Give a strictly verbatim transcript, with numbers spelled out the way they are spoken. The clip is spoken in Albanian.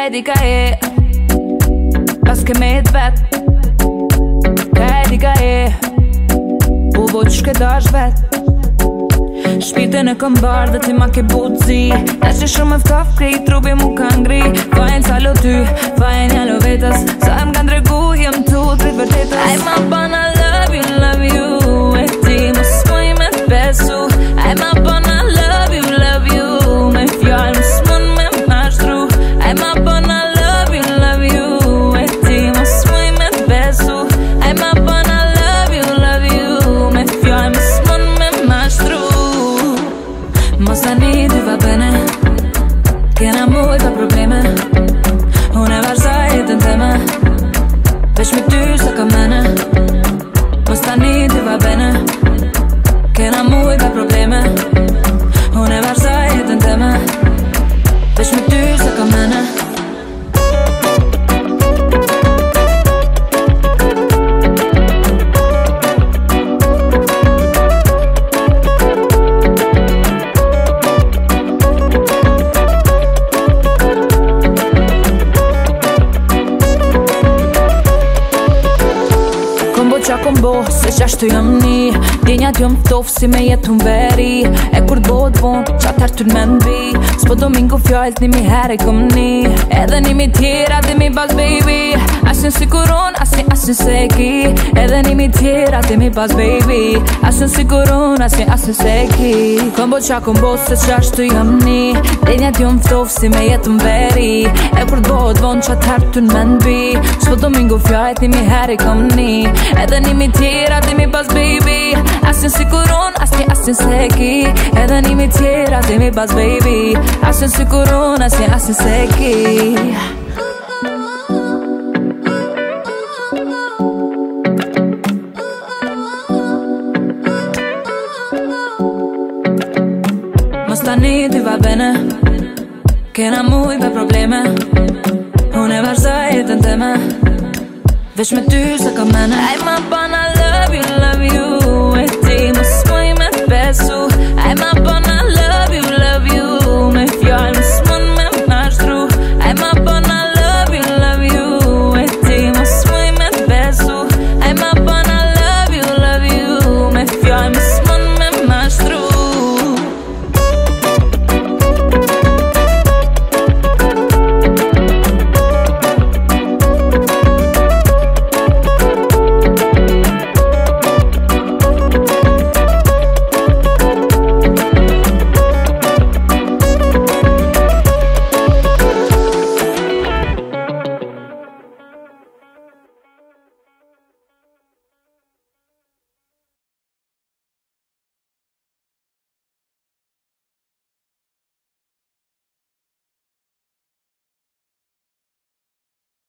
e di ka e pas ke me t'vet ka e di ka e u vo që ke dash vet Shpite në këmbar dhe ti ma ke buzi Ta që shumë e ftaf kri trupi mu ka ngri Vajen salo ty, vajen jalo vetës Sa em ka ndregu jem tu trit vërtetës Aj ma bana love you, love you E ti më s'muj me t'besu Aj ma bana love you, love you Me fjall më s'mun me mashtru Aj ma bana love you, love you E ti më s'muj me t'besu Aj ma bana love you, love you Me fjall më s'mun me mashtru Mos tani ti va bene Kena mujta probleme Unë e vazhdoj jetën teme Veç me ty sa ka mene Mos tani ti va bene Kena mujta probleme Unë e vazhdoj jetën teme Veç me ty sa ka mene Qa kombo, se qashtu jam ni Djenjat jom tof si me jetu veri E kur t'bot bon, qa t'artur me mbi S'po do mingo fjall't nimi her e kom ni Edhe nimi tjera dimi bas baby Asin si kuron, asin asin seki Edhe nimi tjera dimi bas baby Asin si kuron, asin asin seki Kombo qa kombo, se qashtu jam ni Djenjat jom tof si me jetu veri E kur t'bot bon, qa t'artur me mbi S'po do mingo fjall't nimi her e kom ni Edhe nimi tjera dimi bas baby Asin si kuron, asin asin seki Edhe nimi tjera dimi bas baby Asin si kuron, asin asin seki Mos tani ti va bene Kena mujt me probleme Unë e vazhdoj jetën teme Veç me ty sa ka mene Aj ma bana love you, love you E ti më s'muj me t'besu Aj ma bana love